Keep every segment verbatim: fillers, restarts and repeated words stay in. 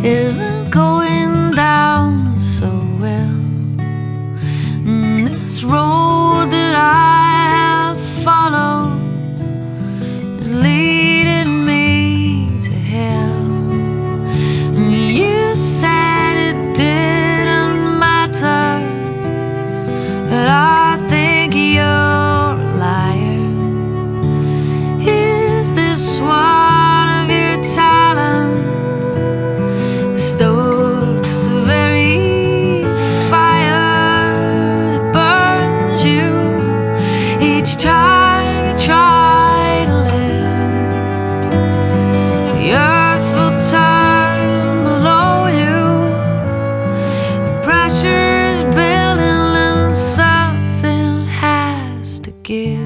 isn't going down so well. And this road that I have followed is leading me to hell. And you said it didn't matter, but I think you're a liar. Is this one of your talents? Stokes the very fire that burns you each time you try to live. The earth will turn below you. The pressure is building and something has to give.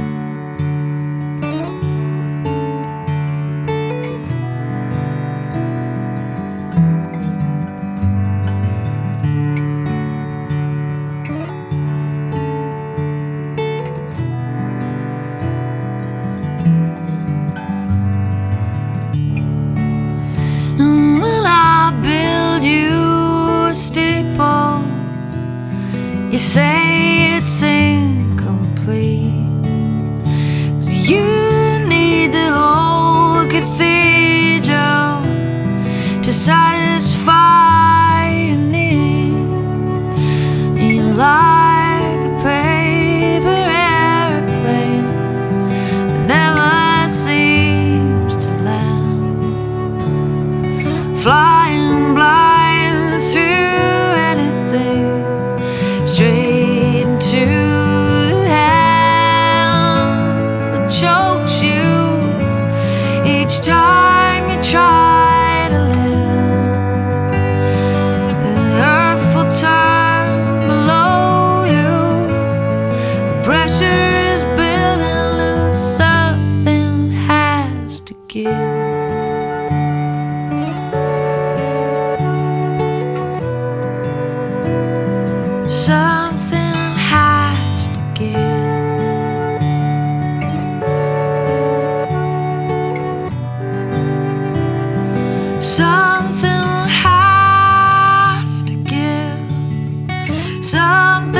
And when I build you a steeple, you say it's incomplete, 'cause you need the whole cathedral to satisfy your need. And you're like a paper airplane that never seems to land, flying blind through anything, straight into the hand that chokes you each time you try to live. The earth will turn below you. The pressure is building and something has to give. Something has to give. Something has to give. Something